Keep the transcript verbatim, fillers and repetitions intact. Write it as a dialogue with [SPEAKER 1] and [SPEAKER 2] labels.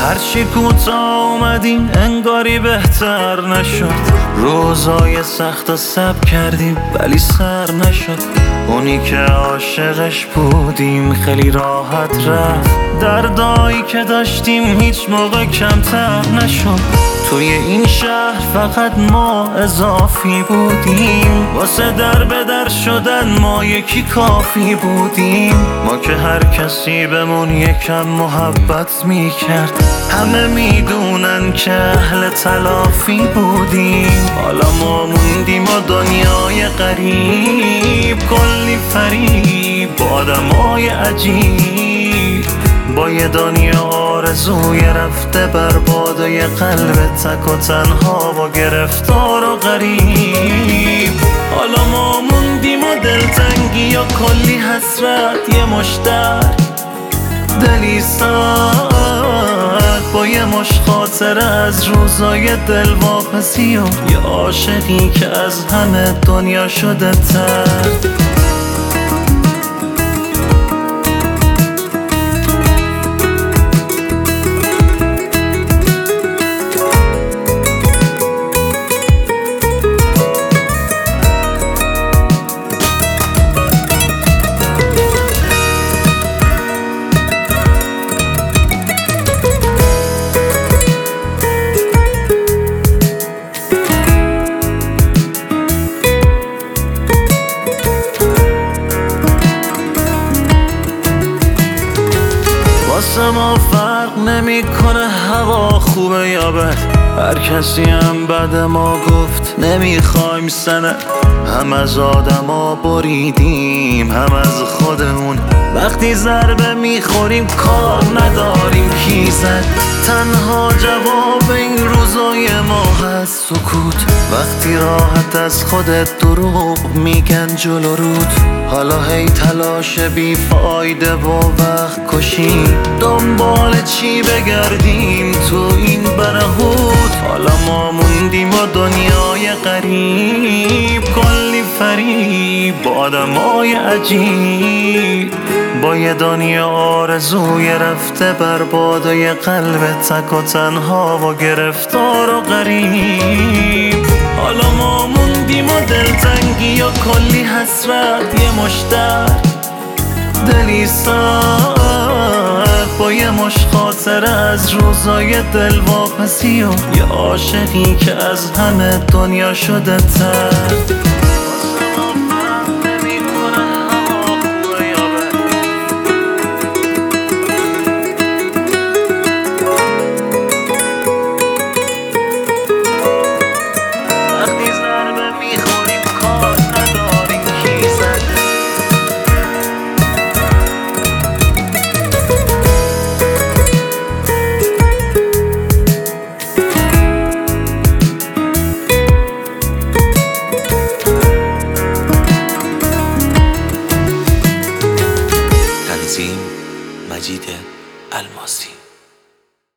[SPEAKER 1] هرچی کوتاه اومدیم انگاری بهتر نشد. روزای سخت و سب کردیم ولی سر نشد. اونی که عاشقش بودیم خیلی راحت رفت. دردایی که داشتیم هیچ موقع کمتر نشد. توی این شهر فقط ما اضافی بودیم. واسه در به در شدن ما یکی کافی بودیم. ما که هر کسی بهمون یکم محبت میکرد. همه میدونن که اهل تلافی بودیم. حالا ما موندیم و دنیای غریب، کلی فریب با آدمای عجیب. با یه دنیا آرزوی رفته برباد و یه قلب تک و تنها و گرفتار و غریب. حالا ما موندیم و دلتنگی و کلی حسرت، یه مشتر دلی سرد با یه مش خاطره از روزای دلواپسی و یه عاشقی که از همه دنیا شده تر. واسه ما فرق نمیکنه هوا خوبه یا بد. هر کسی هم بعد ما گفت نمیخوایم سند. هم از آدما بریدیم هم از خودمون. وقتی ضربه میخوریم کار نداریم کی زد. تنها جواب این روزای ما هست سکوت. وقتی راحت از خودت دروغ میگن جلو رود. حالا هی تلاش بی فایده و وقت کشی. دنبال چی بگردیم تو این برهوت. حالا ما موندیم و دنیای غریب، کلی فریب با آدمای عجیب. با یه دنیا آرزوی رفته برباد و یه قلب تک و تنها و گرفتار و غریب. حالا ما موندیم و دلتنگی و کلی حسرت، یه مشتر دلی سرد با یه مش خاطره از روزای دلواپسی و یه عاشقی که از همه دنیا شده تر.